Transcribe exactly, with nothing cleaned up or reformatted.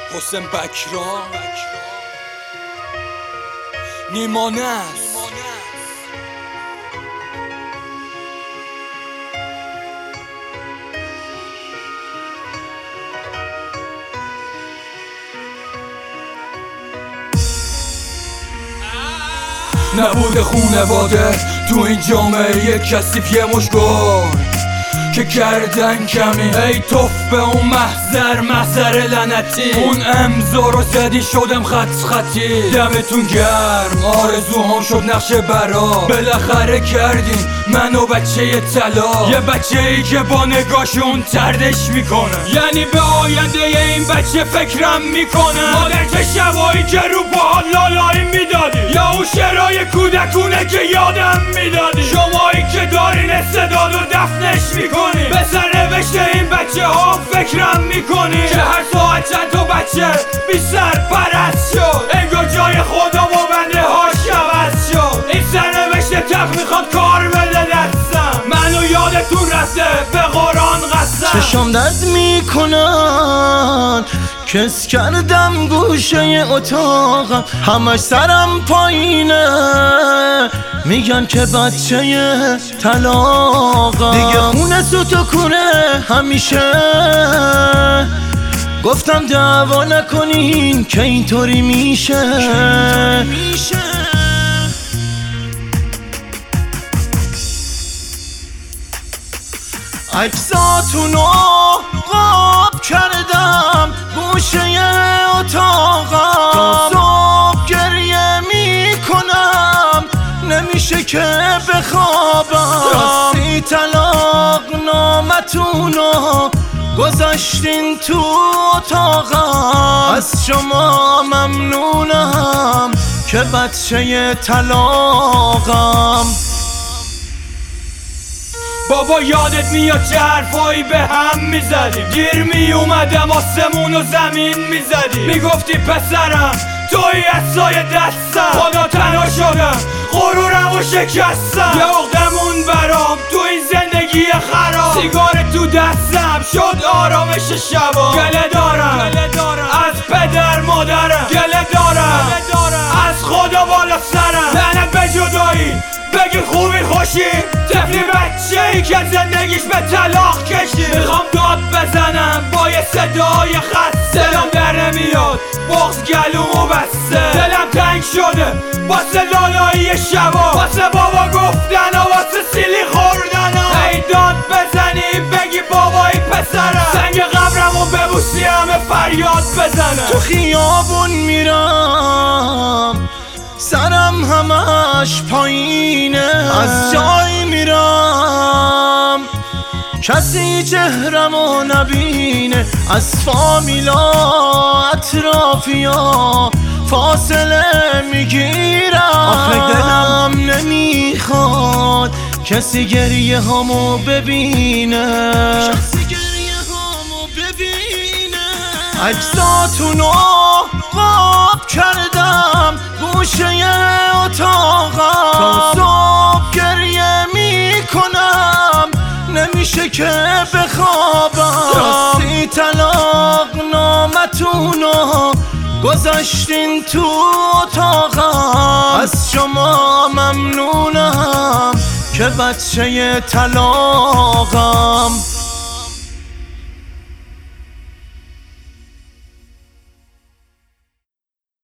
حسین بکرا نیمانس نبوده خونواده تو این جامعه یک کثیف یه مشکل که کردن کمی ای توف به اون محضر محضر لعنتی اون امضا رو زدی شدم خط خطی دمتون گرم آرزوهام شد نقش برا بالاخره کردین منو بچه طلا یه بچه ای که با نگاهشون تردش میکنه یعنی به آینده این بچه فکرم میکنه مادر که شبایی که رو با لالایی میدادی یا اون شعرهای کودکونه که یادم میدادی شمایی که دارین استعداد و دفنش میکنی به سر نوشته این بچه ها فکرم میکنی که هر ساعت چند تا بچه بی سر پرست شد انگار جای خدا با بنده هاش عوض شد این سرنوشته تق میخواد کار بده دستم منو یادتون رفته به قرآن قسم چشام درد میکنن کس کردم گوشه اتاقم همش سرم پایینه میگن که بچه طلاقم دیگه خونه سوت و کونه همیشه گفتم دعوا نکنین که اینطوری میشه عکساتونو قاب کردم گوشه اتاقم تا صبح گریه میکنم نمیشه که بخوابم راستی طلاق نامتونو گذاشتین تو اتاقم از شما ممنونم که بچه طلاقم بابا یادت میاد چه حرفایی به هم میزدیم گیر میومدم آسمون و زمین میزدیم میگفتی پسرم توی اصای دستم خدا تنها شدم غرورم و شکستم یه عقدمون برام تو این زندگی خراب سیگار تو دستم شد آرامش شبا گله دارم از پدر مادرم گله دارم از خدا بالا سرم لعنت به جدایی بگی خوبی خوشی طفلی بچه ای که زندگیش به طلاق کشید میخوام داد بزنم با یه صدای خسته دلم در نمیاد بغض گلومو بسته دلم تنگ شده واسه لالایی شبا واسه بابا گفتن و واسه سیلی خوردن ای داد بزنی بگی بابایی پسرم سنگ قبرمو ببوسی همه فریاد بزنم تو خیابون میرم سرم همش پایینه از جای میرم کسی چهرمو نبینه از فامیلا اطرافیا فاصله میگیرم آخه دلم نمیخواد کسی گریه همو ببینه عکساتونو قاب کردم گوشه اتاقم تا صبح گریه میکنم نمیشه که بخوابم راستی طلاق نامتونو گذاشتین تو اتاقم از شما ممنونم که بچه طلاقم